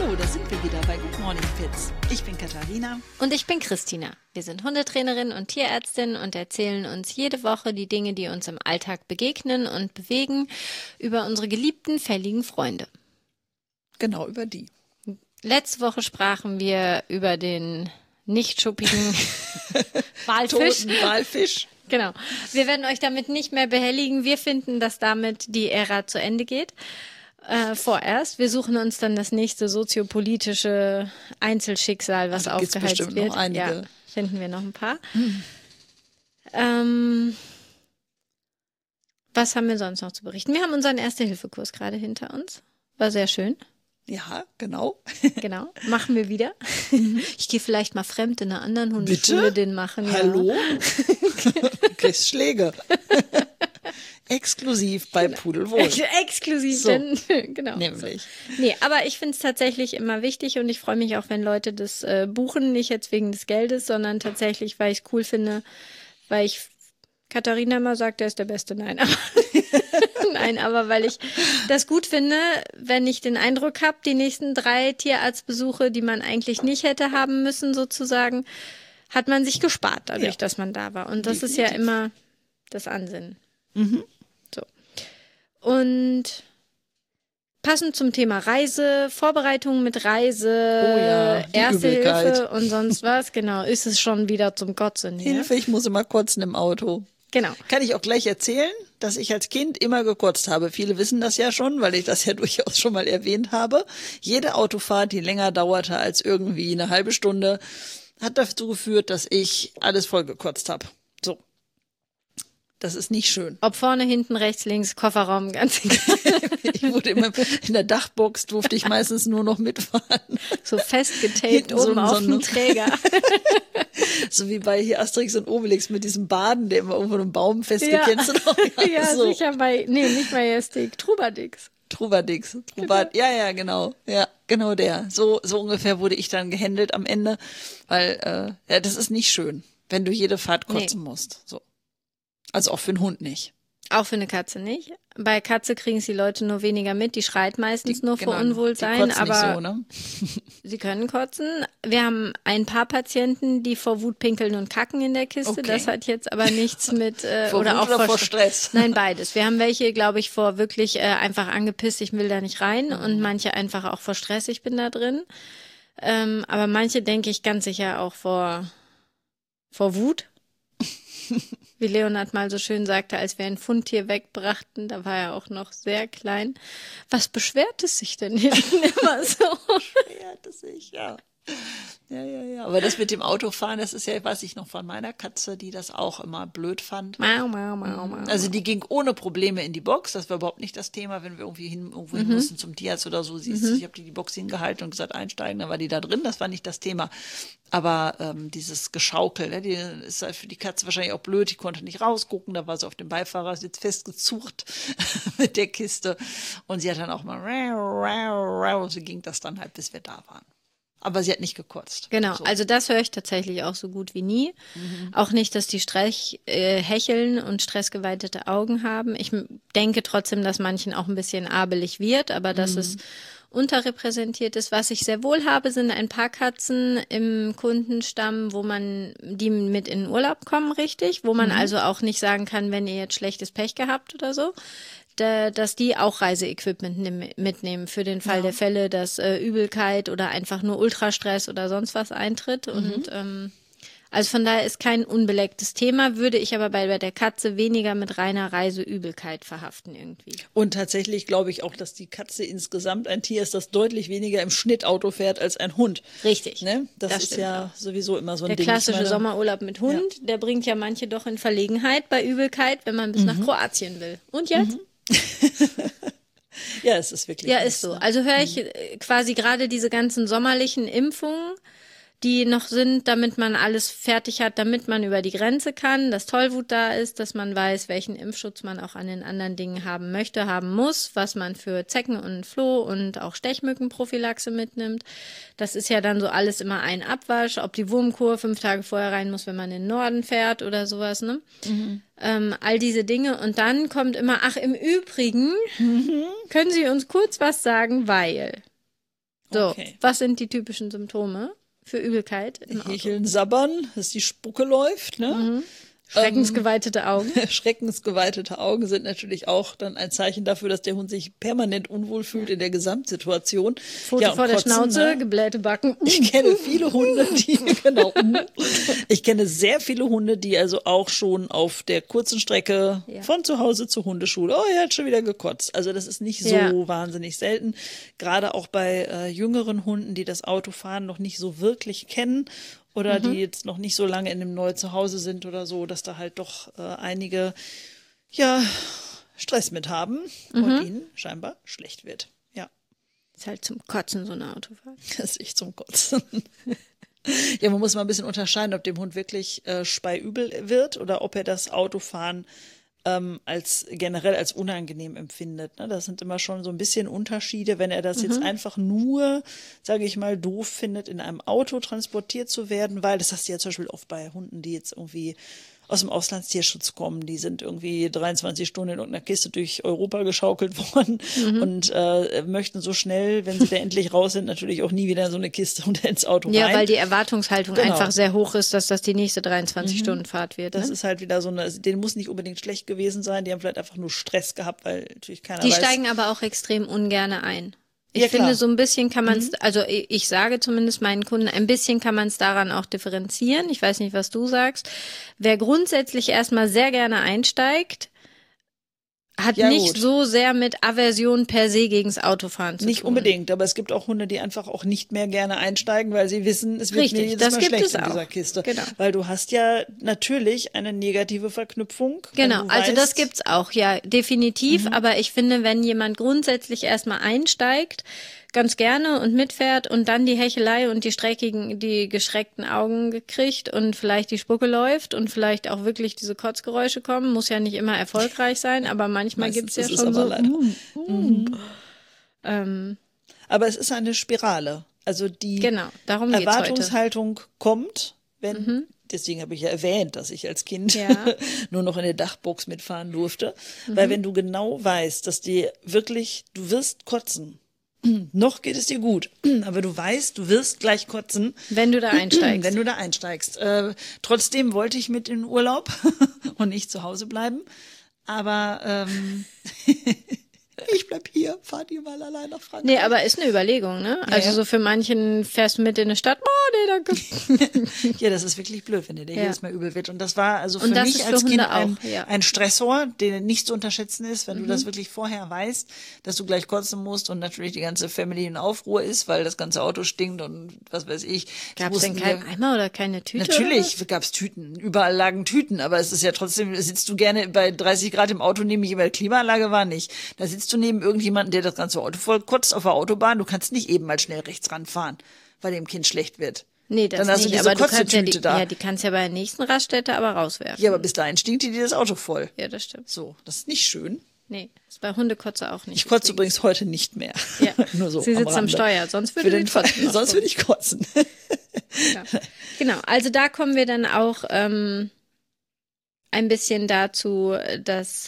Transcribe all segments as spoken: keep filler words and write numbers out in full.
So, da sind wir wieder bei Good Morning Pets. Ich bin Katharina. Und ich bin Christina. Wir sind Hundetrainerin und Tierärztin und erzählen uns jede Woche die Dinge, die uns im Alltag begegnen und bewegen, über unsere geliebten, fälligen Freunde. Genau, über die. Letzte Woche sprachen wir über den nicht schuppigen Walfisch. Toten Walfisch. Genau. Wir werden euch damit nicht mehr behelligen. Wir finden, dass damit die Ära zu Ende geht. Äh, vorerst. Wir suchen uns dann das nächste soziopolitische Einzelschicksal, was also aufgeheizt bestimmt wird. Noch einige. Ja, finden wir noch ein paar. Hm. Ähm, was haben wir sonst noch zu berichten? Wir haben unseren Erste-Hilfe-Kurs gerade hinter uns. War sehr schön. Ja, genau. Genau. Machen wir wieder. Ich gehe vielleicht mal fremd in einer anderen Hundeschule Bitte? den machen. Hallo? Ja. Kriegst Schläge. Exklusiv bei Pudelwohl. Ex exklusiv, So. denn, genau. Nämlich. Nee, aber ich finde es tatsächlich immer wichtig und ich freue mich auch, wenn Leute das äh, buchen, nicht jetzt wegen des Geldes, sondern tatsächlich, weil ich es cool finde, weil ich Katharina immer sagt, der ist der Beste. Nein, aber, nein, aber weil ich das gut finde, wenn ich den Eindruck habe, die nächsten drei Tierarztbesuche, die man eigentlich nicht hätte haben müssen, sozusagen, hat man sich gespart dadurch, Ja. dass man da war. Und das Definitiv. ist ja immer das Ansinnen. Mhm. So. Und passend zum Thema Reise, Vorbereitungen mit Reise, Oh ja, die Erste Übelkeit. Hilfe und sonst was, genau, ist es schon wieder zum Kotzen hier. Hilfe, ich muss immer kotzen im Auto. Genau. Kann ich auch gleich erzählen, dass ich als Kind immer gekotzt habe. Viele wissen das ja schon, weil ich das ja durchaus schon mal erwähnt habe. Jede Autofahrt, die länger dauerte als irgendwie eine halbe Stunde, hat dazu geführt, dass ich alles voll gekotzt habe. So. Das ist nicht schön. Ob vorne, hinten, rechts, links, Kofferraum, ganz egal. Ich wurde immer in der Dachbox, durfte ich meistens nur noch mitfahren. So festgetaped Hinten so oben ein- auf so dem ein- Träger. So wie bei hier Asterix und Obelix mit diesem Baden, der immer irgendwo einem Baum festgeht. Kennst du noch? ja, so. sicher bei, nee, nicht Majestic, Trubadix. Trubadix. Trubad, ja, ja, genau. Ja, genau der. So, so ungefähr wurde ich dann gehändelt am Ende, weil, äh, ja, das ist nicht schön, wenn du jede Fahrt kotzen Nee. musst. So. Also auch für einen Hund nicht. Auch für eine Katze nicht. Bei Katze kriegen es die Leute nur weniger mit. Die schreit meistens nur vor Genau, Unwohlsein, die kotzen aber nicht so, ne? sie können kotzen. Wir haben ein paar Patienten, die vor Wut pinkeln und kacken in der Kiste. Okay. Das hat jetzt aber nichts mit äh, Vor oder Wut auch oder vor, vor St- Stress? Nein, beides. Wir haben welche, glaube ich, vor wirklich äh, einfach angepisst, ich will da nicht rein, Mhm. und manche einfach auch vor Stress, ich bin da drin. Ähm, aber manche denke ich ganz sicher auch vor vor Wut. Wie Leonhard mal so schön sagte, als wir ein Fundtier wegbrachten, da war er auch noch sehr klein. Was beschwert es sich denn hinten immer so? Ja, das ich, ja. Ja, ja, ja. Aber das mit dem Autofahren, das ist ja, weiß ich noch von meiner Katze, die das auch immer blöd fand. Mau, mau, mau, mau. Also die ging ohne Probleme in die Box. Das war überhaupt nicht das Thema, wenn wir irgendwie hin, irgendwo hin mussten zum Tierarzt oder so. Sie ist, Ich habe die die Box hingehalten und gesagt, einsteigen, dann war die da drin. Das war nicht das Thema. Aber ähm, dieses Geschaukel, ne, die ist halt für die Katze wahrscheinlich auch blöd. Die konnte nicht rausgucken. Da war sie auf dem Beifahrersitz festgezucht mit der Kiste. Und sie hat dann auch mal, so ging das dann halt, bis wir da waren. Aber sie hat nicht gekotzt. Genau, So. also das höre ich tatsächlich auch so gut wie nie. Auch nicht, dass die Strech, äh, hecheln und stressgeweitete Augen haben. Ich m- denke trotzdem, dass manchen auch ein bisschen abelig wird, aber dass es unterrepräsentiert ist. Was ich sehr wohl habe, sind ein paar Katzen im Kundenstamm, wo man die mit in den Urlaub kommen, richtig, wo man also auch nicht sagen kann, wenn ihr jetzt schlechtes Pech gehabt oder so, da, dass die auch Reiseequipment nimm, mitnehmen für den Fall Ja. der Fälle, dass äh, Übelkeit oder einfach nur Ultrastress oder sonst was eintritt. Und ähm, also von daher ist kein unbelecktes Thema, würde ich aber bei, bei der Katze weniger mit reiner Reiseübelkeit verhaften irgendwie. Und tatsächlich glaube ich auch, dass die Katze insgesamt ein Tier ist, das deutlich weniger im Schnitt Auto fährt als ein Hund. Richtig. Ne? Das, Das ist stimmt ja sowieso immer so ein Der Ding. klassische Ich meine, Sommerurlaub mit Hund, der bringt ja manche doch in Verlegenheit bei Übelkeit, wenn man bis nach Kroatien will. Und jetzt? Ja, es ist wirklich. Ja, was, ist so. ne? Also höre ich äh, quasi gerade diese ganzen sommerlichen Impfungen, die noch sind, damit man alles fertig hat, damit man über die Grenze kann, dass Tollwut da ist, dass man weiß, welchen Impfschutz man auch an den anderen Dingen haben möchte, haben muss, was man für Zecken und Floh und auch Stechmückenprophylaxe mitnimmt. Das ist ja dann so alles immer ein Abwasch, ob die Wurmkur fünf Tage vorher rein muss, wenn man in den Norden fährt oder sowas, ne? Ähm, all diese Dinge. Und dann kommt immer, ach, im Übrigen, können Sie uns kurz was sagen, weil... So, Okay. was sind die typischen Symptome für Übelkeit im Auto? Hecheln, sabbern, dass die Spucke läuft, ne? Mhm. Schreckensgeweitete Augen. Schreckensgeweitete Augen sind natürlich auch dann ein Zeichen dafür, dass der Hund sich permanent unwohl fühlt in der Gesamtsituation. Foto Ja, und vor der Kotzen, Schnauze, ne? geblähte Backen. Ich kenne viele Hunde, die, genau, ich kenne sehr viele Hunde, die also auch schon auf der kurzen Strecke Ja. von zu Hause zur Hundeschule, oh, er hat schon wieder gekotzt. Also das ist nicht so Ja. wahnsinnig selten. Gerade auch bei äh, jüngeren Hunden, die das Autofahren noch nicht so wirklich kennen oder Mhm. die jetzt noch nicht so lange in dem neuen Zuhause sind oder so, dass da halt doch äh, einige, ja, Stress mit haben Mhm. und ihnen scheinbar schlecht wird. Ja. Ist halt zum Kotzen so eine Autofahrt. Das ist echt zum Kotzen. Ja, man muss mal ein bisschen unterscheiden, ob dem Hund wirklich äh, speiübel wird oder ob er das Autofahren ähm, als generell als unangenehm empfindet. Ne? Das sind immer schon so ein bisschen Unterschiede, wenn er das jetzt einfach nur, sage ich mal, doof findet, in einem Auto transportiert zu werden, weil das hast du ja zum Beispiel oft bei Hunden, die jetzt irgendwie aus dem Auslandstierschutz kommen. Die sind irgendwie dreiundzwanzig Stunden in irgendeiner Kiste durch Europa geschaukelt worden und äh, möchten so schnell, wenn sie da endlich raus sind, natürlich auch nie wieder in so eine Kiste und ins Auto Ja, rein. weil die Erwartungshaltung Genau. einfach sehr hoch ist, dass das die nächste dreiundzwanzig Stunden Fahrt wird. Das Ne? ist halt wieder so eine, also denen muss nicht unbedingt schlecht gewesen sein, die haben vielleicht einfach nur Stress gehabt, weil natürlich keiner Die weiß. steigen aber auch extrem ungerne ein. Ich Ja, finde, klar. so ein bisschen kann man es, also ich ich sage zumindest meinen Kunden, ein bisschen kann man es daran auch differenzieren. Ich weiß nicht, was du sagst. Wer grundsätzlich erstmal sehr gerne einsteigt, hat Ja, nicht gut. so sehr mit Aversion per se gegens Autofahren zu Nicht tun. unbedingt, aber es gibt auch Hunde, die einfach auch nicht mehr gerne einsteigen, weil sie wissen, es wird Richtig, mir jedes das Mal gibt schlecht es in auch. dieser Kiste. Genau. Weil du hast ja natürlich eine negative Verknüpfung. wenn Genau, du also weißt, das gibt's auch, ja, definitiv. Aber ich finde, wenn jemand grundsätzlich erstmal einsteigt, ganz gerne und mitfährt und dann die Hechelei und die streckigen, die geschreckten Augen gekriegt und vielleicht die Spucke läuft und vielleicht auch wirklich diese Kotzgeräusche kommen, muss ja nicht immer erfolgreich sein, aber manchmal Meistens gibt's ja ist es schon aber so. leider. Mm, mm. Ähm, Aber es ist eine Spirale. Also die Genau, darum geht's Erwartungshaltung kommt, wenn, deswegen habe ich ja erwähnt, dass ich als Kind Ja. nur noch in der Dachbox mitfahren durfte. Weil wenn du genau weißt, dass dir wirklich, du wirst kotzen, noch geht es dir gut, aber du weißt, du wirst gleich kotzen, wenn du da einsteigst. wenn du da einsteigst. Äh, trotzdem wollte ich mit in den Urlaub und nicht zu Hause bleiben. Aber ähm, ich bleib hier, fahrt ihr mal allein nach Frankreich. Nee, aber ist eine Überlegung, ne? Also ja. so für manchen fährst du mit in eine Stadt, oh nee, danke. Ja, das ist wirklich blöd, wenn dir der Ja. jedes Mal übel wird. Und das war also für Und das mich ist für als Kind Hunde ein, auch, ja. ein Stressor, der nicht zu unterschätzen ist, wenn du das wirklich vorher weißt, dass du gleich kotzen musst und natürlich die ganze Family in Aufruhr ist, weil das ganze Auto stinkt und was weiß ich. Gab Das es denn mussten keinen wir- Eimer oder keine Tüte? Natürlich gab's Tüten, überall lagen Tüten, aber es ist ja trotzdem, sitzt du gerne bei dreißig Grad im Auto, neben mich, weil Klimaanlage war nicht. Da sitzt du neben irgendjemanden, der das ganze Auto voll kotzt auf der Autobahn, du kannst nicht eben mal schnell rechts ranfahren, weil dem Kind schlecht wird. Nee, das Dann hast nicht, du diese aber du kannst ja die, Kotzetüte da. ja, die kannst ja bei der nächsten Raststätte aber rauswerfen. Ja, aber bis dahin stinkt dir das Auto voll. Ja, das stimmt. So, das ist nicht schön. Nee, ist bei Hundekotze auch nicht. Ich kotze übrigens. übrigens heute nicht mehr. Ja. Nur so. Sie sitzt am Rande. Steuer, sonst Für würde den sie Fall, kotzen. sonst würde ich kotzen. Ja. Genau, also da kommen wir dann auch ähm, ein bisschen dazu, dass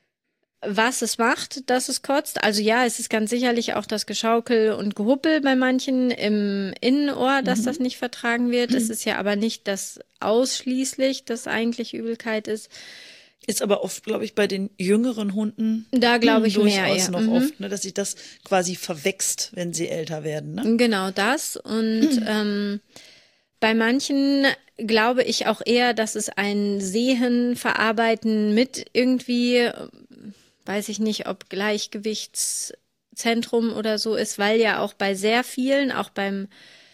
was es macht, dass es kotzt. Also ja, es ist ganz sicherlich auch das Geschaukel und Gehuppel bei manchen im Innenohr, dass das nicht vertragen wird. Es ist ja aber nicht das ausschließlich, das eigentlich Übelkeit ist. Ist aber oft, glaube ich, bei den jüngeren Hunden Da glaube ich hm, mehr, durchaus ja. noch Mhm. oft, ne, dass sich das quasi verwächst, wenn sie älter werden. Ne? Genau das. Und ähm, bei manchen glaube ich auch eher, dass es ein Sehen, Verarbeiten mit irgendwie, äh, weiß ich nicht, ob Gleichgewichtszentrum oder so ist, weil ja auch bei sehr vielen, auch beim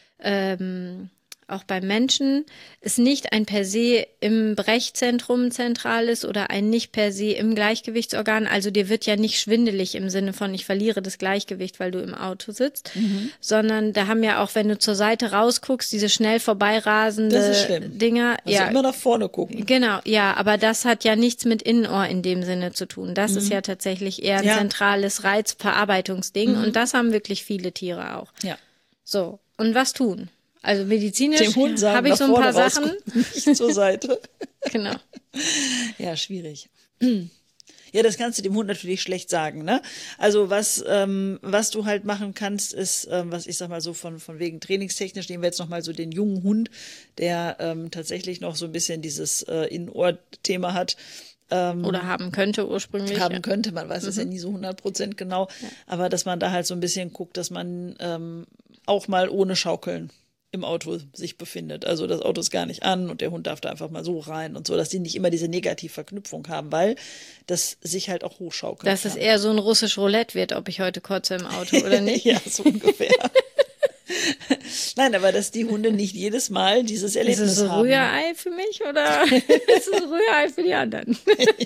ähm, auch beim Menschen, es nicht ein per se im Brechzentrum zentral ist oder ein nicht per se im Gleichgewichtsorgan. Also dir wird ja nicht schwindelig im Sinne von, ich verliere das Gleichgewicht, weil du im Auto sitzt, sondern da haben ja auch, wenn du zur Seite rausguckst, diese schnell vorbeirasende Das ist schlimm. Dinger. Also ja, immer nach vorne gucken. genau, ja, aber das hat ja nichts mit Innenohr in dem Sinne zu tun. Das ist ja tatsächlich eher ein Ja. zentrales Reizverarbeitungsding und das haben wirklich viele Tiere auch. Ja. So, und was tun? Also medizinisch Dem Hund sagen, habe ich nach so ein paar vorne Sachen. rausgucken, nicht zur Seite. Genau. Ja, schwierig. Ja, das kannst du dem Hund natürlich schlecht sagen, ne? Also was ähm, was du halt machen kannst, ist, ähm, was ich sag mal so von von wegen trainingstechnisch, nehmen wir jetzt nochmal so den jungen Hund, der ähm, tatsächlich noch so ein bisschen dieses äh, In-Ohr-Thema hat. Ähm, Oder haben könnte ursprünglich. haben ja. könnte, man weiß es Mhm. ja nie so hundert Prozent genau, ja. Aber dass man da halt so ein bisschen guckt, dass man ähm, auch mal ohne Schaukeln im Auto sich befindet. Also das Auto ist gar nicht an und der Hund darf da einfach mal so rein und so, dass die nicht immer diese Negativverknüpfung haben, weil das sich halt auch hochschaukelt. Dass es eher so ein russisch Roulette wird, ob ich heute kotze im Auto oder nicht. Ja, so ungefähr. Nein, aber dass die Hunde nicht jedes Mal dieses Erlebnis haben. Ist es so haben. Rührei für mich oder ist es Rührei für die anderen?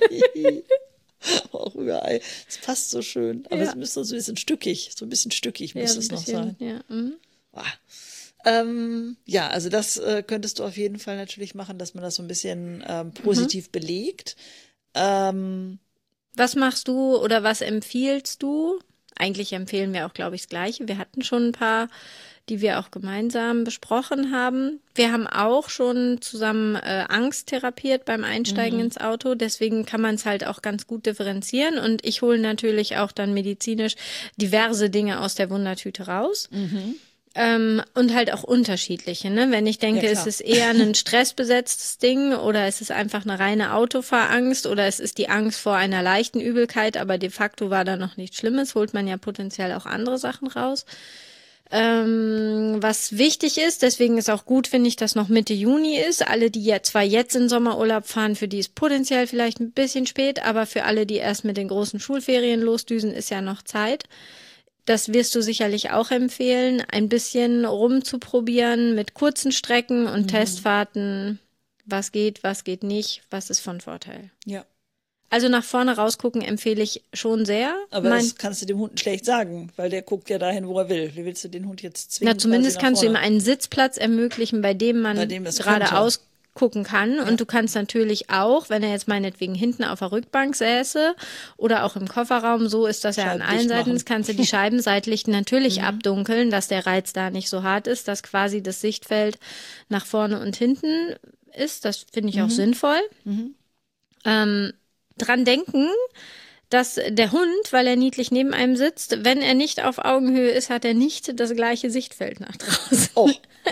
Auch Rührei. Das passt so schön. Aber Ja. es müsste so ein bisschen stückig, so ein bisschen stückig Ja, müsste so ein es noch bisschen, sein. ja. Mhm. Ah. Ähm, ja, also das äh, könntest du auf jeden Fall natürlich machen, dass man das so ein bisschen ähm, positiv mhm. belegt. Ähm, was machst du oder was empfiehlst du? Eigentlich empfehlen wir auch, glaube ich, das Gleiche. Wir hatten schon ein paar, die wir auch gemeinsam besprochen haben. Wir haben auch schon zusammen äh, Angst therapiert beim Einsteigen mhm. ins Auto. Deswegen kann man es halt auch ganz gut differenzieren. Und ich hole natürlich auch dann medizinisch diverse Dinge aus der Wundertüte raus. Mhm. Ähm, und halt auch unterschiedliche, ne? Wenn ich denke, ja, es ist eher ein stressbesetztes Ding oder es ist einfach eine reine Autofahrangst oder es ist die Angst vor einer leichten Übelkeit, aber de facto war da noch nichts Schlimmes, holt man ja potenziell auch andere Sachen raus. Ähm, was wichtig ist, deswegen ist auch gut, finde ich, dass noch Mitte Juni ist. Alle, die ja zwar jetzt in Sommerurlaub fahren, für die ist potenziell vielleicht ein bisschen spät, aber für alle, die erst mit den großen Schulferien losdüsen, ist ja noch Zeit. Das wirst du sicherlich auch empfehlen, ein bisschen rumzuprobieren mit kurzen Strecken und mhm. Testfahrten. Was geht, was geht nicht, was ist von Vorteil. Ja. Also nach vorne rausgucken empfehle ich schon sehr. Aber mein, das kannst du dem Hund schlecht sagen, weil der guckt ja dahin, wo er will. Wie willst du den Hund jetzt zwingen? Na, zumindest kannst vorne? du ihm einen Sitzplatz ermöglichen, bei dem man bei dem geradeaus gucken kann. Ja. Und du kannst natürlich auch, wenn er jetzt meinetwegen hinten auf der Rückbank säße oder auch im Kofferraum, so ist das ja an allen Seiten, das kannst du die Scheiben seitlich natürlich mhm. abdunkeln, dass der Reiz da nicht so hart ist, dass quasi das Sichtfeld nach vorne und hinten ist. Das finde ich mhm. auch sinnvoll. Mhm. Ähm, dran denken, dass der Hund, weil er niedlich neben einem sitzt, wenn er nicht auf Augenhöhe ist, hat er nicht das gleiche Sichtfeld nach draußen. Oh.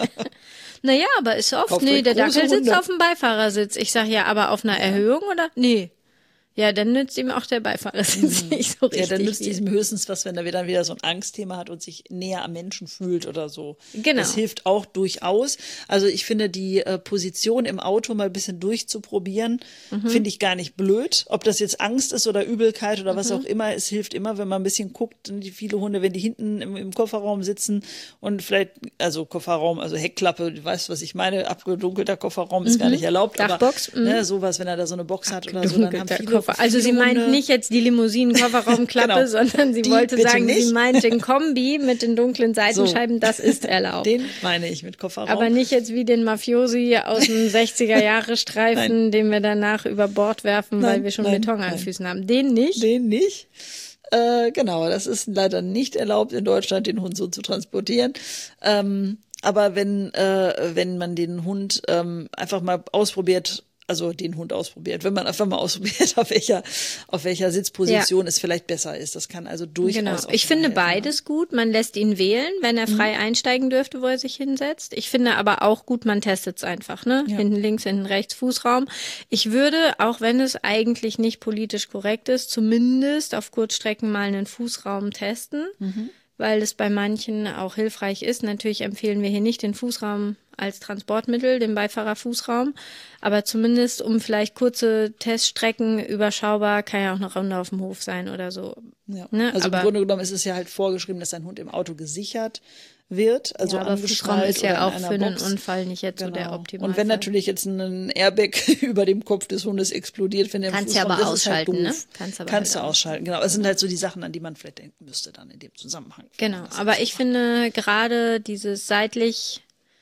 Naja, aber ist oft, Kauft nee, der Dackel sitzt auf dem Beifahrersitz. Ich sag ja, aber auf einer Erhöhung oder? Nee. Ja, dann nützt ihm auch der Beifahrersitz mhm. nicht so richtig. Ja, dann nützt viel. Diesem höchstens was, wenn er wieder, wieder so ein Angstthema hat und sich näher am Menschen fühlt oder so. Genau. Das hilft auch durchaus. Also ich finde, die äh, Position im Auto mal ein bisschen durchzuprobieren, mhm. finde ich gar nicht blöd. Ob das jetzt Angst ist oder Übelkeit oder mhm. was auch immer, es hilft immer, wenn man ein bisschen guckt. Die viele Hunde, wenn die hinten im, im Kofferraum sitzen und vielleicht, also Kofferraum, also Heckklappe, du weißt, was ich meine, abgedunkelter Kofferraum ist mhm. gar nicht erlaubt. Dachbox. Aber ne, sowas, wenn er da so eine Box hat oder so, dann haben viele Also sie meint nicht jetzt die Limousinen-Kofferraumklappe, genau. sondern sie die wollte sagen, nicht. Sie meint den Kombi mit den dunklen Seitenscheiben, so. Das ist erlaubt. Den meine ich mit Kofferraum. Aber nicht jetzt wie den Mafiosi aus dem sechziger-Jahre-Streifen, den wir danach über Bord werfen, nein, weil wir schon nein, Beton an nein. Füßen haben. Den nicht? Den nicht. Äh, genau, das ist leider nicht erlaubt in Deutschland, den Hund so zu transportieren. Ähm, aber wenn, äh, wenn man den Hund ähm, einfach mal ausprobiert, also den Hund ausprobiert, wenn man einfach mal ausprobiert, auf welcher, auf welcher Sitzposition ja. es vielleicht besser ist. Das kann also durchaus Genau. auch Ich finde helfen. Beides gut. Man lässt ihn wählen, wenn er frei mhm. einsteigen dürfte, wo er sich hinsetzt. Ich finde aber auch gut, man testet es einfach, ne? Ja. Hinten links, hinten rechts, Fußraum. Ich würde, auch wenn es eigentlich nicht politisch korrekt ist, zumindest auf Kurzstrecken mal einen Fußraum testen, mhm. weil es bei manchen auch hilfreich ist. Natürlich empfehlen wir hier nicht den Fußraum als Transportmittel, den Beifahrerfußraum, aber zumindest um vielleicht kurze Teststrecken überschaubar, kann ja auch eine Runde auf dem Hof sein oder so. Ja. Ne? Also aber, im Grunde genommen ist es ja halt vorgeschrieben, dass ein Hund im Auto gesichert wird, also ja, aber Fußraum ist ja auch für einen Box. Unfall nicht jetzt genau. so der Optimalfall. Und wenn natürlich jetzt ein Airbag über dem Kopf des Hundes explodiert, wenn der kannst du aber ist, ausschalten, halt ne? Kannst, aber kannst halt du ausschalten, genau. Es sind halt so die Sachen, an die man vielleicht denken müsste dann in dem Zusammenhang. Genau, aber ich finde gerade dieses seitlich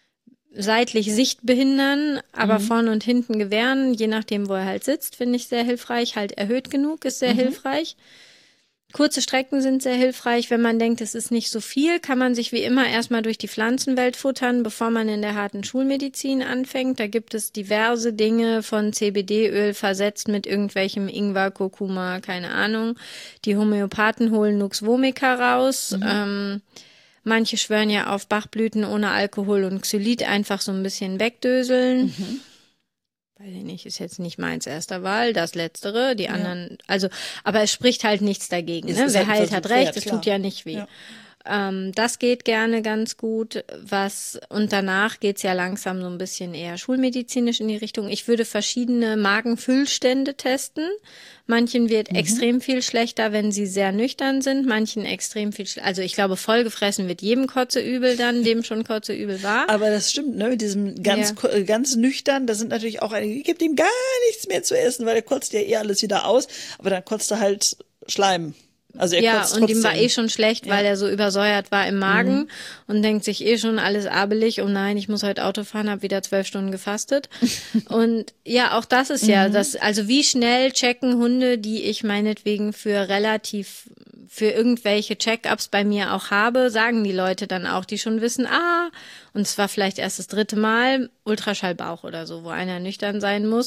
seitlich Sicht behindern, aber mhm. vorne und hinten gewähren, je nachdem, wo er halt sitzt, finde ich sehr hilfreich. Halt erhöht genug ist sehr mhm. hilfreich. Kurze Strecken sind sehr hilfreich. Wenn man denkt, es ist nicht so viel, kann man sich wie immer erstmal durch die Pflanzenwelt futtern, bevor man in der harten Schulmedizin anfängt. Da gibt es diverse Dinge von C B D-Öl versetzt mit irgendwelchem Ingwer, Kurkuma, keine Ahnung. Die Homöopathen holen Nux vomica raus. Mhm. Ähm, manche schwören ja auf Bachblüten ohne Alkohol und Xylit einfach so ein bisschen wegdöseln. Mhm. Weiß ich nicht, ist jetzt nicht meins erster Wahl, das Letztere, die anderen, ja. also, aber es spricht halt nichts dagegen, ne? Wer heilt, hat recht, es tut ja nicht weh. Ja. Ähm, das geht gerne ganz gut, was, und danach geht's ja langsam so ein bisschen eher schulmedizinisch in die Richtung. Ich würde verschiedene Magenfüllstände testen. Manchen wird mhm. extrem viel schlechter, wenn sie sehr nüchtern sind, manchen extrem viel schlechter. Also ich glaube, vollgefressen wird jedem Kotzeübel dann, dem schon Kotzeübel war. Aber das stimmt, ne, mit diesem ganz, ja. ganz nüchtern, da sind natürlich auch einige, gibt ihm gar nichts mehr zu essen, weil er kotzt ja eh alles wieder aus, aber dann kotzt er halt Schleim. Also er ja, kotzt und trotzdem. ihm war eh schon schlecht, weil ja. er so übersäuert war im Magen mhm. und denkt sich eh schon alles abelig, oh nein, ich muss heute Auto fahren, habe wieder zwölf Stunden gefastet. Und ja, auch das ist ja mhm. das, also wie schnell checken Hunde, die ich meinetwegen für relativ, für irgendwelche Check-ups bei mir auch habe, sagen die Leute dann auch, die schon wissen, ah, und es war vielleicht erst das dritte Mal, Ultraschallbauch oder so, wo einer nüchtern sein muss.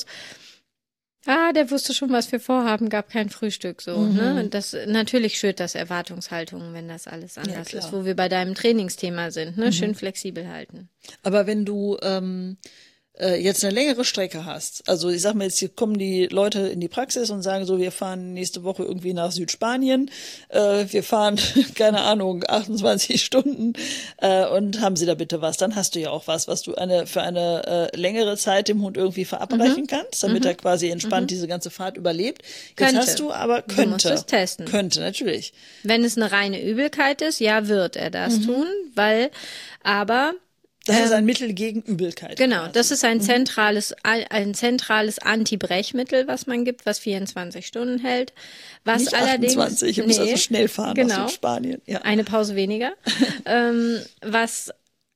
Ah, der wusste schon, was wir vorhaben, gab kein Frühstück, so, mhm. ne? Und das, natürlich schürt das Erwartungshaltungen, wenn das alles anders ja, ist, wo wir bei deinem Trainingsthema sind, ne? Mhm. Schön flexibel halten. Aber wenn du, ähm, äh, jetzt eine längere Strecke hast, also ich sag mal jetzt, hier kommen die Leute in die Praxis und sagen so, wir fahren nächste Woche irgendwie nach Südspanien, äh, wir fahren, keine Ahnung, achtundzwanzig Stunden äh, und haben Sie da bitte was, dann hast du ja auch was, was du eine für eine äh, längere Zeit dem Hund irgendwie verabreichen mhm. kannst, damit mhm. er quasi entspannt mhm. diese ganze Fahrt überlebt. Jetzt könnte. Hast du aber, könnte. Du musst es testen. Könnte, natürlich. Wenn es eine reine Übelkeit ist, ja, wird er das mhm. tun, weil, aber Das ist ein Mittel gegen Übelkeit. Genau, quasi. Das ist ein zentrales, ein zentrales Anti-Brechmittel, was man gibt, was vierundzwanzig Stunden hält. Was Nicht allerdings, achtundzwanzig, ich muss nee, also schnell fahren genau, aus Spanien. Ja. Eine Pause weniger. ähm, was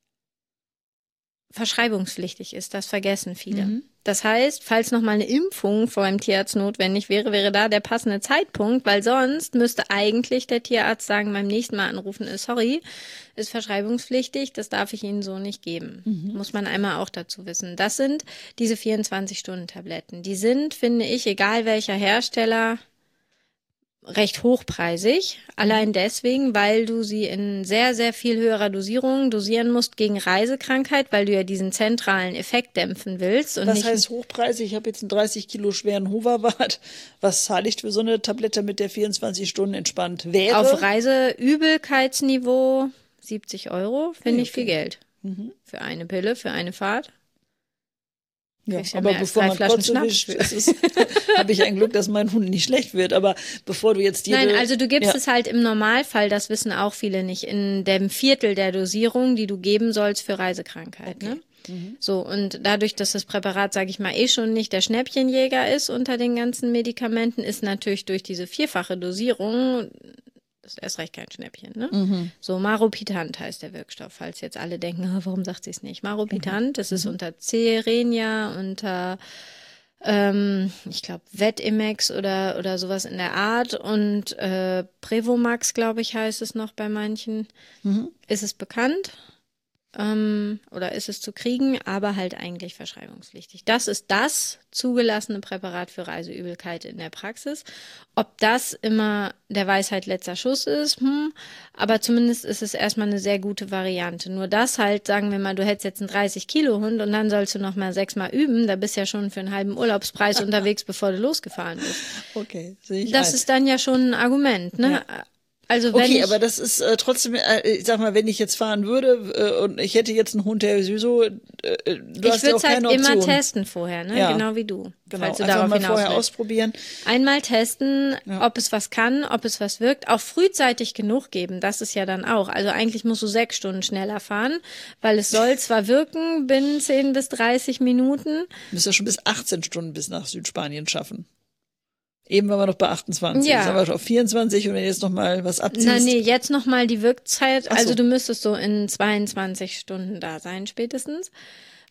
verschreibungspflichtig ist, das vergessen viele. Mhm. Das heißt, falls nochmal eine Impfung vor einem Tierarzt notwendig wäre, wäre da der passende Zeitpunkt, weil sonst müsste eigentlich der Tierarzt sagen, beim nächsten Mal anrufen, ist sorry, ist verschreibungspflichtig, das darf ich Ihnen so nicht geben. Mhm. Muss man einmal auch dazu wissen. Das sind diese vierundzwanzig-Stunden-Tabletten. Die sind, finde ich, egal welcher Hersteller, recht hochpreisig. Allein deswegen, weil du sie in sehr, sehr viel höherer Dosierung dosieren musst gegen Reisekrankheit, weil du ja diesen zentralen Effekt dämpfen willst. Und Was nicht heißt hochpreisig? Ich habe jetzt einen dreißig Kilo schweren Hoverwart. Was zahle ich für so eine Tablette, mit der vierundzwanzig Stunden entspannt wäre? Auf Reiseübelkeitsniveau siebzig Euro, finde okay. ich viel Geld. Mhm. Für eine Pille, für eine Fahrt. Ja, ja aber bevor man Kotze wischt, habe ich ein Glück, dass mein Hund nicht schlecht wird. Aber bevor du jetzt jede... Nein, also du gibst ja. es halt im Normalfall, das wissen auch viele nicht, in dem Viertel der Dosierung, die du geben sollst für Reisekrankheit. Okay. Ne? Mhm. So, und dadurch, dass das Präparat, sage ich mal, eh schon nicht der Schnäppchenjäger ist unter den ganzen Medikamenten, ist natürlich durch diese vierfache Dosierung... Das ist erst recht kein Schnäppchen, ne? Mhm. So, Maropitant heißt der Wirkstoff, falls jetzt alle denken, oh, warum sagt sie es nicht? Maropitant, das ist mhm. unter Cerenia, unter, ähm, ich glaube, Vetimex oder, oder sowas in der Art und äh, Prevomax, glaube ich, heißt es noch bei manchen. Mhm. Ist es bekannt? Ähm, oder ist es zu kriegen, aber halt eigentlich verschreibungspflichtig. Das ist das zugelassene Präparat für Reiseübelkeit in der Praxis. Ob das immer der Weisheit letzter Schuss ist, hm, aber zumindest ist es erstmal eine sehr gute Variante. Nur das halt, sagen wir mal, du hättest jetzt einen dreißig Kilo Hund und dann sollst du noch mal sechsmal üben, da bist du ja schon für einen halben Urlaubspreis unterwegs, bevor du losgefahren bist. Okay, sehe ich Das ein. ist dann ja schon ein Argument, ne? Ja. Also wenn okay, ich, aber das ist äh, trotzdem, äh, ich sag mal, wenn ich jetzt fahren würde äh, und ich hätte jetzt einen Hund, der sowieso, äh, du ich hast ja auch halt keine Option. Ich würde immer testen vorher, ne? Ja. Genau wie du. Genau, falls du einfach darauf mal hinaus vorher willst. ausprobieren. Einmal testen, ja. ob es was kann, ob es was wirkt. Auch frühzeitig genug geben, das ist ja dann auch. Also eigentlich musst du sechs Stunden schneller fahren, weil es soll zwar wirken, binnen zehn bis dreißig Minuten. Du musst ja schon bis achtzehn Stunden bis nach Südspanien schaffen. Eben waren wir noch bei achtundzwanzig, ja. Jetzt sind wir schon auf vierundzwanzig und wenn du jetzt noch mal was abziehst. Na nee, jetzt noch mal die Wirkzeit, Ach so. also du müsstest so in zweiundzwanzig Stunden da sein spätestens.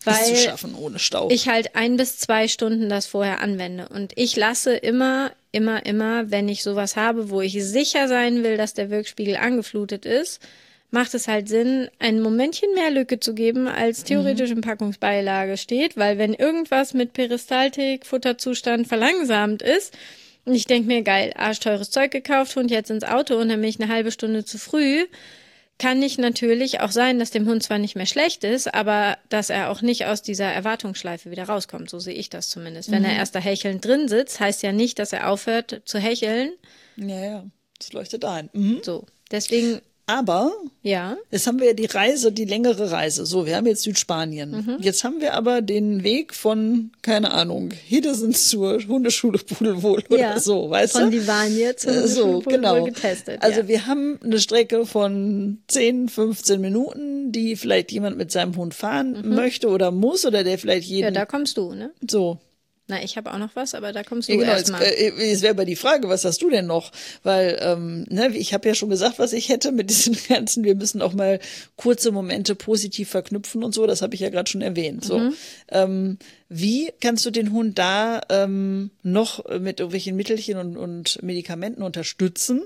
weil zu schaffen ohne Stau. ich halt ein bis zwei Stunden das vorher anwende. Und ich lasse immer, immer, immer, wenn ich sowas habe, wo ich sicher sein will, dass der Wirkspiegel angeflutet ist, macht es halt Sinn, ein Momentchen mehr Lücke zu geben, als theoretisch mhm. in Packungsbeilage steht, weil wenn irgendwas mit Peristaltik, Futterzustand verlangsamt ist, und ich denke mir, geil, arschteures Zeug gekauft, Hund jetzt ins Auto und dann bin ich eine halbe Stunde zu früh, kann ich natürlich auch sein, dass dem Hund zwar nicht mehr schlecht ist, aber dass er auch nicht aus dieser Erwartungsschleife wieder rauskommt. So sehe ich das zumindest. Mhm. Wenn er erst da hechelnd drin sitzt, heißt ja nicht, dass er aufhört zu hecheln. Ja, ja, das leuchtet ein. Mhm. So, deswegen... Aber ja. Jetzt haben wir ja die Reise, die längere Reise. So, wir haben jetzt Südspanien. Mhm. Jetzt haben wir aber den Weg von, keine Ahnung, Hildesens zur Hundeschule Pudelwohl oder ja. so, weißt von du? Von Livanje zur Hundeschule so, Pudelwohl genau. getestet. Also ja. wir haben eine Strecke von zehn, fünfzehn Minuten, die vielleicht jemand mit seinem Hund fahren mhm. möchte oder muss oder der vielleicht jeden... Ja, da kommst du, ne? So. Na, ich habe auch noch was, aber da kommst du ja, genau, erst mal. Jetzt, äh, jetzt wäre aber die Frage, was hast du denn noch? Weil, ähm, ne, ich habe ja schon gesagt, was ich hätte mit diesen ganzen, wir müssen auch mal kurze Momente positiv verknüpfen und so, das habe ich ja gerade schon erwähnt. So, mhm. ähm, wie kannst du den Hund da ähm, noch mit irgendwelchen Mittelchen und, und Medikamenten unterstützen?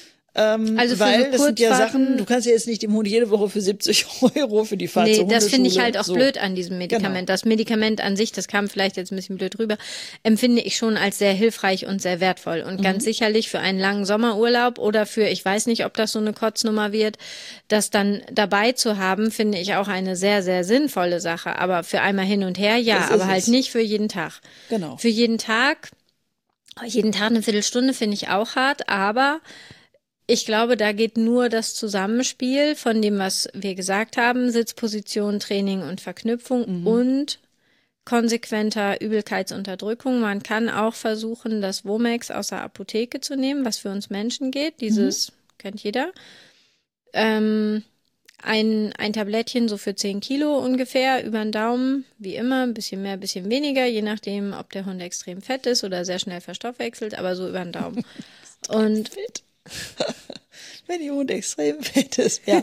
Ähm, also für weil so das sind ja Sachen, du kannst ja jetzt nicht dem Hund jede Woche für siebzig Euro für die Fahrt nee, zur Hundeschule. Das finde ich halt auch so. blöd an diesem Medikament. Genau. Das Medikament an sich, das kam vielleicht jetzt ein bisschen blöd rüber, empfinde ich schon als sehr hilfreich und sehr wertvoll. Und mhm. ganz sicherlich für einen langen Sommerurlaub oder für, ich weiß nicht, ob das so eine Kotznummer wird, das dann dabei zu haben, finde ich auch eine sehr, sehr sinnvolle Sache. Aber für einmal hin und her, ja, aber halt es. nicht für jeden Tag. Genau. Für jeden Tag, jeden Tag eine Viertelstunde finde ich auch hart, aber ich glaube, da geht nur das Zusammenspiel von dem, was wir gesagt haben, Sitzposition, Training und Verknüpfung mhm. und konsequenter Übelkeitsunterdrückung. Man kann auch versuchen, das Womex aus der Apotheke zu nehmen, was für uns Menschen geht. Dieses mhm. kennt jeder. Ähm, ein, ein Tablettchen so für zehn Kilo ungefähr über den Daumen, wie immer, ein bisschen mehr, ein bisschen weniger, je nachdem, ob der Hund extrem fett ist oder sehr schnell verstoffwechselt, aber so über den Daumen. Und fett. Wenn die Hund extrem fett ist, ja.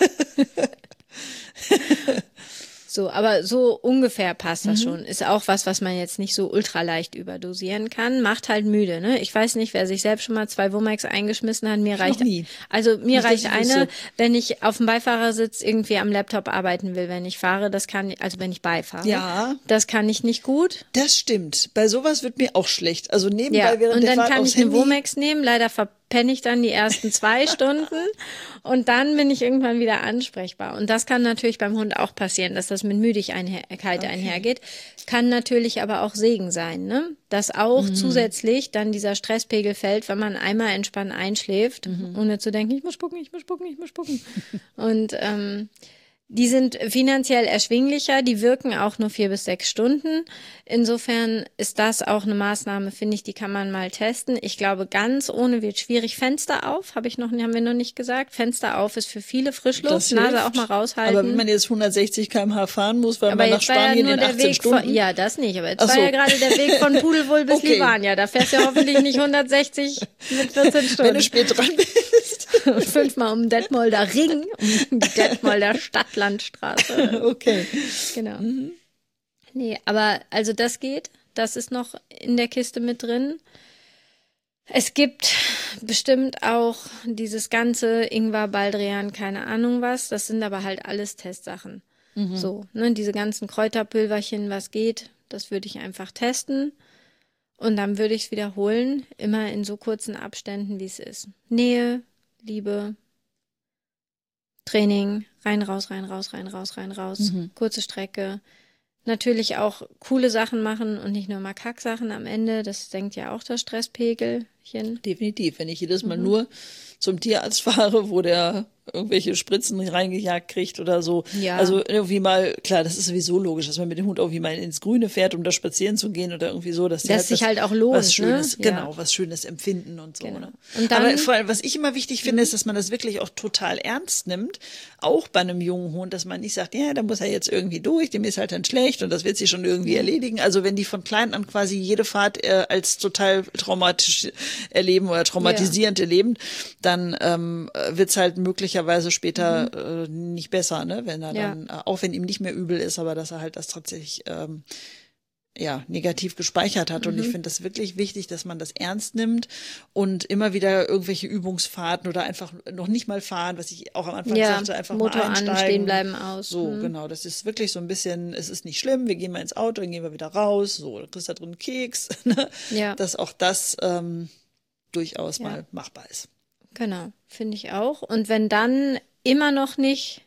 So, aber so ungefähr passt das mhm. schon. Ist auch was, was man jetzt nicht so ultra leicht überdosieren kann. Macht halt müde, ne? Ich weiß nicht, wer sich selbst schon mal zwei Womex eingeschmissen hat. Mir reicht, noch nie. Also mir nicht, reicht eine, so. wenn ich auf dem Beifahrersitz irgendwie am Laptop arbeiten will, wenn ich fahre. Das kann, also wenn ich beifahre. Ja. Das kann ich nicht gut. Das stimmt. Bei sowas wird mir auch schlecht. Also nebenbei ja. während und der dann Fahrt kann aufs ich eine Handy. Womex nehmen. Leider verpenne ich dann die ersten zwei Stunden und dann bin ich irgendwann wieder ansprechbar. Und das kann natürlich beim Hund auch passieren, dass das mit Müdigkeit einher, okay. einhergeht. Kann natürlich aber auch Segen sein, ne? Dass auch mhm. zusätzlich dann dieser Stresspegel fällt, wenn man einmal entspannt einschläft, mhm. ohne zu denken, ich muss spucken, ich muss spucken, ich muss spucken. Und ähm, die sind finanziell erschwinglicher, die wirken auch nur vier bis sechs Stunden. Insofern ist das auch eine Maßnahme, finde ich, die kann man mal testen. Ich glaube, ganz ohne wird schwierig. Fenster auf, habe ich noch, haben wir noch nicht gesagt. Fenster auf ist für viele Frischluft, Nase auch mal raushalten. Aber wenn man jetzt hundertsechzig Kilometer pro Stunde fahren muss, weil aber man nach Spanien ja in achtzehn Stunden... Von, ja, das nicht, aber jetzt Ach war so. ja gerade der Weg von Pudelwohl bis okay. Livanja. Da fährst du ja hoffentlich nicht hundertsechzig mit vierzehn Stunden. Wenn du spät dran bist. Fünfmal um den Detmolder Ring, um die Detmolder Stadtlandstraße. Okay. Genau. Mhm. Nee, aber also das geht. Das ist noch in der Kiste mit drin. Es gibt bestimmt auch dieses ganze Ingwer, Baldrian, keine Ahnung was. Das sind aber halt alles Testsachen. Mhm. So, ne, diese ganzen Kräuterpülverchen, was geht, das würde ich einfach testen. Und dann würde ich es wiederholen, immer in so kurzen Abständen, wie es ist. Nähe, Liebe, Training, rein, raus, rein, raus, rein, raus, rein, raus, mhm. kurze Strecke. Natürlich auch coole Sachen machen und nicht nur mal Kacksachen am Ende. Das senkt ja auch das Stresspegelchen. Definitiv. Wenn ich jedes Mal mhm. nur zum Tierarzt fahre, wo der irgendwelche Spritzen reingejagt kriegt oder so. Ja. Also irgendwie mal, klar, das ist sowieso logisch, dass man mit dem Hund irgendwie mal ins Grüne fährt, um da spazieren zu gehen oder irgendwie so. Dass das halt sich was, halt auch lohnt. Was Schönes, ne? Genau, ja. was Schönes empfinden und so. Genau. Ne? Und dann, aber vor allem, was ich immer wichtig finde, ist, dass man das wirklich auch total ernst nimmt, auch bei einem jungen Hund, dass man nicht sagt, ja, da muss er jetzt irgendwie durch, dem ist halt dann schlecht und das wird sich schon irgendwie erledigen. Also wenn die von klein an quasi jede Fahrt äh, als total traumatisch erleben oder traumatisierend ja. erleben, dann ähm, wird's halt möglicherweise möglicherweise später mhm. äh, nicht besser, ne? Wenn er Ja. dann, äh, auch wenn ihm nicht mehr übel ist, aber dass er halt das tatsächlich ähm, ja, negativ gespeichert hat. Und ich finde das wirklich wichtig, dass man das ernst nimmt und immer wieder irgendwelche Übungsfahrten oder einfach noch nicht mal fahren, was ich auch am Anfang Ja, sagte, einfach Motor mal einsteigen. an, stehen bleiben aus. So, Mhm. genau. Das ist wirklich so ein bisschen, es ist nicht schlimm, wir gehen mal ins Auto, dann gehen wir wieder raus. So, dann kriegst du da drin einen Keks. Ne? Ja. Dass auch das ähm, durchaus Ja. mal machbar ist. Genau, finde ich auch. Und wenn dann immer noch nicht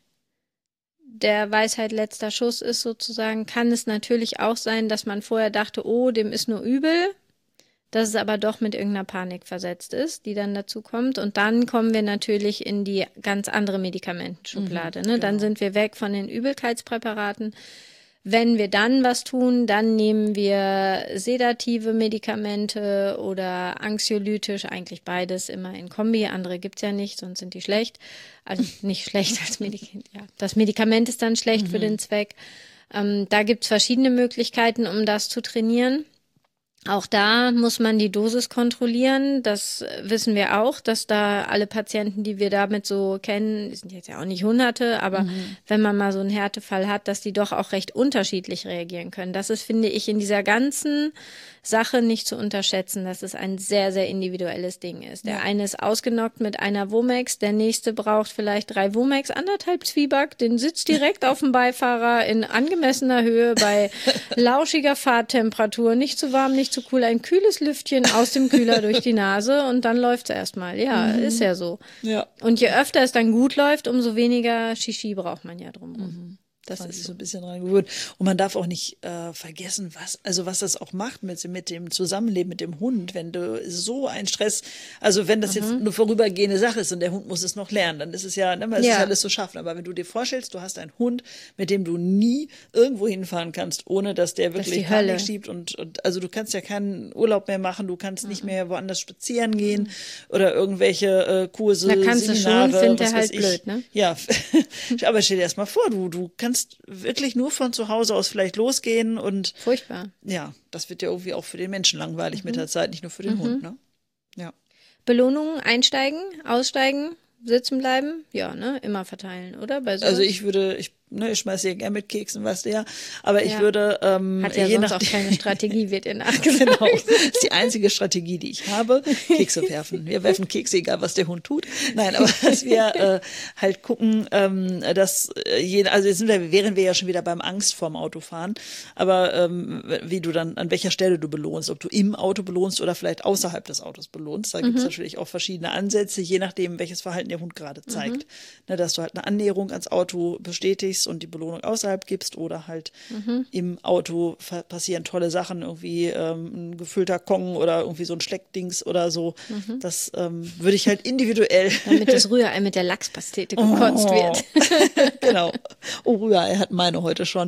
der Weisheit letzter Schuss ist sozusagen, kann es natürlich auch sein, dass man vorher dachte, oh, dem ist nur übel, dass es aber doch mit irgendeiner Panik versetzt ist, die dann dazu kommt. Und dann kommen wir natürlich in die ganz andere Medikamentenschublade. Mhm, ne? Dann genau. sind wir weg von den Übelkeitspräparaten. Wenn wir dann was tun, dann nehmen wir sedative Medikamente oder anxiolytisch, eigentlich beides immer in Kombi. Andere gibt's ja nicht, sonst sind die schlecht. Also nicht schlecht als Medikament, ja. Das Medikament ist dann schlecht mhm. für den Zweck. Ähm, da gibt's verschiedene Möglichkeiten, um das zu trainieren. Auch da muss man die Dosis kontrollieren. Das wissen wir auch, dass da alle Patienten, die wir damit so kennen, die sind jetzt ja auch nicht Hunderte, aber mhm. wenn man mal so einen Härtefall hat, dass die doch auch recht unterschiedlich reagieren können. Das ist, finde ich, in dieser ganzen Sache nicht zu unterschätzen, dass es ein sehr, sehr individuelles Ding ist. Der ja. eine ist ausgenockt mit einer Womex, der nächste braucht vielleicht drei Womex, anderthalb Zwieback, den sitzt direkt auf dem Beifahrer in angemessener Höhe bei lauschiger Fahrttemperatur, nicht zu warm, nicht zu cool, ein kühles Lüftchen aus dem Kühler durch die Nase und dann läuft's erstmal. Ja, mhm. ist ja so. Ja. Und je öfter es dann gut läuft, umso weniger Shishi braucht man ja drumherum. Mhm. Das ist so ein bisschen dran gewöhnt. Und man darf auch nicht äh, vergessen, was, also was das auch macht mit, mit dem Zusammenleben mit dem Hund, wenn du so einen Stress, also wenn das mhm. jetzt nur vorübergehende Sache ist und der Hund muss es noch lernen, dann ist es ja, ne, es ja. ist alles zu schaffen. Aber wenn du dir vorstellst, du hast einen Hund, mit dem du nie irgendwo hinfahren kannst, ohne dass der wirklich Panik schiebt und, und also du kannst ja keinen Urlaub mehr machen, du kannst mhm. nicht mehr woanders spazieren gehen mhm. oder irgendwelche äh, Kurse, da kannst Seminare, du schon, findet was er halt weiß ich. blöd, ne? Ja, aber stell dir erst mal vor, du, du kannst wirklich nur von zu Hause aus vielleicht losgehen und furchtbar. Ja, das wird ja irgendwie auch für den Menschen langweilig mhm. mit der Zeit, nicht nur für den mhm. Hund, ne? Ja. Belohnungen, einsteigen, aussteigen, sitzen bleiben, ja, ne, immer verteilen, oder? Bei sowas? Also ich würde, ich, ne, ich schmeiße hier gerne mit Keksen, weißt du ja, aber ich ja. würde, ähm, hat ja je sonst nach auch keine Strategie, wird ihr nachgesagt. Genau, das ist die einzige Strategie, die ich habe, Kekse werfen. Wir werfen Kekse, egal was der Hund tut. Nein, aber dass wir äh, halt gucken, ähm, dass äh, je, also jetzt sind wir, wären wir ja schon wieder beim Angst vorm Autofahren, aber ähm, wie du dann, an welcher Stelle du belohnst, ob du im Auto belohnst oder vielleicht außerhalb des Autos belohnst. Da gibt es Mhm. natürlich auch verschiedene Ansätze, je nachdem, welches Verhalten der Hund gerade zeigt. Mhm. Ne, dass du halt eine Annäherung ans Auto bestätigst und die Belohnung außerhalb gibst oder halt mhm. im Auto passieren tolle Sachen, irgendwie ähm, ein gefüllter Kong oder irgendwie so ein Schleckdings oder so. Mhm. Das ähm, würde ich halt individuell. Damit das Rührei mit der Lachspastete gekotzt oh. wird. Genau. Oh, Rührei hat meine heute schon.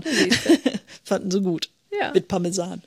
Fanden sie gut. Ja. Mit Parmesan.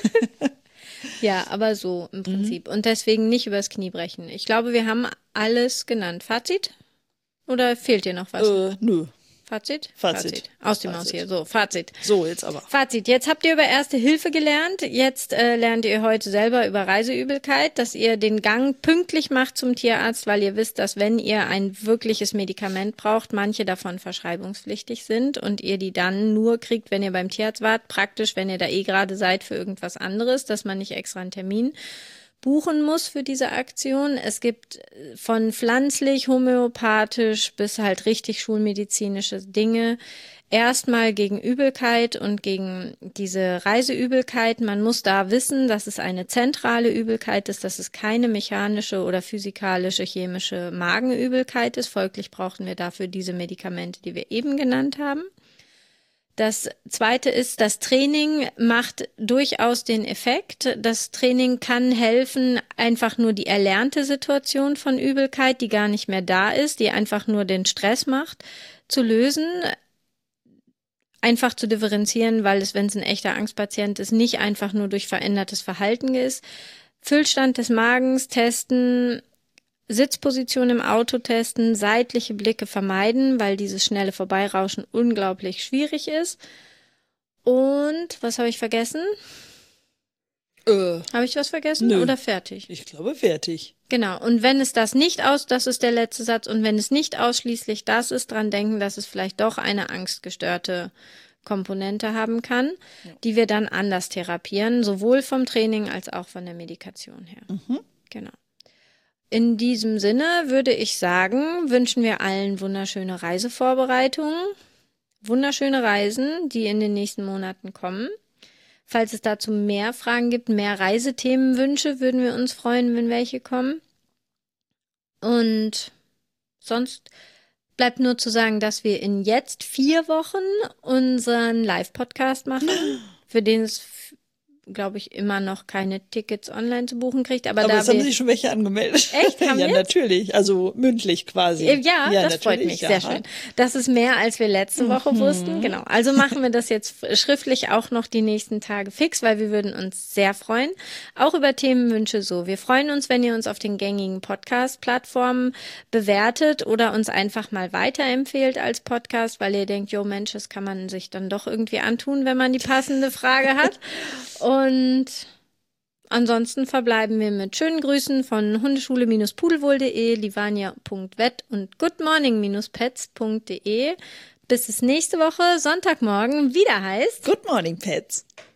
Ja, aber so im Prinzip. Mhm. Und deswegen nicht übers Knie brechen. Ich glaube, wir haben alles genannt. Fazit? Oder fehlt dir noch was? Äh, nö. Fazit? Fazit. Fazit. Aus dem Haus hier. So, Fazit. So, jetzt aber. Fazit. Jetzt habt ihr über Erste Hilfe gelernt. Jetzt äh, lernt ihr heute selber über Reiseübelkeit, dass ihr den Gang pünktlich macht zum Tierarzt, weil ihr wisst, dass wenn ihr ein wirkliches Medikament braucht, manche davon verschreibungspflichtig sind und ihr die dann nur kriegt, wenn ihr beim Tierarzt wart. Praktisch, wenn ihr da eh gerade seid für irgendwas anderes, dass man nicht extra einen Termin buchen muss für diese Aktion. Es gibt von pflanzlich, homöopathisch bis halt richtig schulmedizinische Dinge. Erstmal gegen Übelkeit und gegen diese Reiseübelkeit. Man muss da wissen, dass es eine zentrale Übelkeit ist, dass es keine mechanische oder physikalische, chemische Magenübelkeit ist. Folglich brauchen wir dafür diese Medikamente, die wir eben genannt haben. Das Zweite ist, das Training macht durchaus den Effekt. Das Training kann helfen, einfach nur die erlernte Situation von Übelkeit, die gar nicht mehr da ist, die einfach nur den Stress macht, zu lösen. Einfach zu differenzieren, weil es, wenn es ein echter Angstpatient ist, nicht einfach nur durch verändertes Verhalten ist. Füllstand des Magens testen, Sitzposition im Auto testen, seitliche Blicke vermeiden, weil dieses schnelle Vorbeirauschen unglaublich schwierig ist. Und, was habe ich vergessen? Äh, Habe ich was vergessen nö. oder fertig? Ich glaube, fertig. Genau. Und wenn es das nicht aus, das ist der letzte Satz, und wenn es nicht ausschließlich das ist, dran denken, dass es vielleicht doch eine angstgestörte Komponente haben kann, ja. die wir dann anders therapieren, sowohl vom Training als auch von der Medikation her. Mhm. Genau. In diesem Sinne würde ich sagen, wünschen wir allen wunderschöne Reisevorbereitungen, wunderschöne Reisen, die in den nächsten Monaten kommen. Falls es dazu mehr Fragen gibt, mehr Reisethemenwünsche, würden wir uns freuen, wenn welche kommen. Und sonst bleibt nur zu sagen, dass wir in jetzt vier Wochen unseren Live-Podcast machen, für den es, glaube ich, immer noch keine Tickets online zu buchen kriegt. Aber, aber da es haben wir sich schon welche angemeldet. Echt? Haben ja, jetzt? Natürlich. Also mündlich quasi. Ja, ja das freut mich. ja. Sehr schön. Das ist mehr, als wir letzte Woche mhm. wussten. Genau. Also machen wir das jetzt schriftlich auch noch die nächsten Tage fix, weil wir würden uns sehr freuen. Auch über Themenwünsche so. Wir freuen uns, wenn ihr uns auf den gängigen Podcast-Plattformen bewertet oder uns einfach mal weiterempfehlt als Podcast, weil ihr denkt, jo Mensch, das kann man sich dann doch irgendwie antun, wenn man die passende Frage hat. Und ansonsten verbleiben wir mit schönen Grüßen von hundeschule Bindestrich pudelwohl punkt de, livania punkt vet und goodmorning Bindestrich pets punkt de. Bis es nächste Woche Sonntagmorgen wieder heißt Good Morning Pets.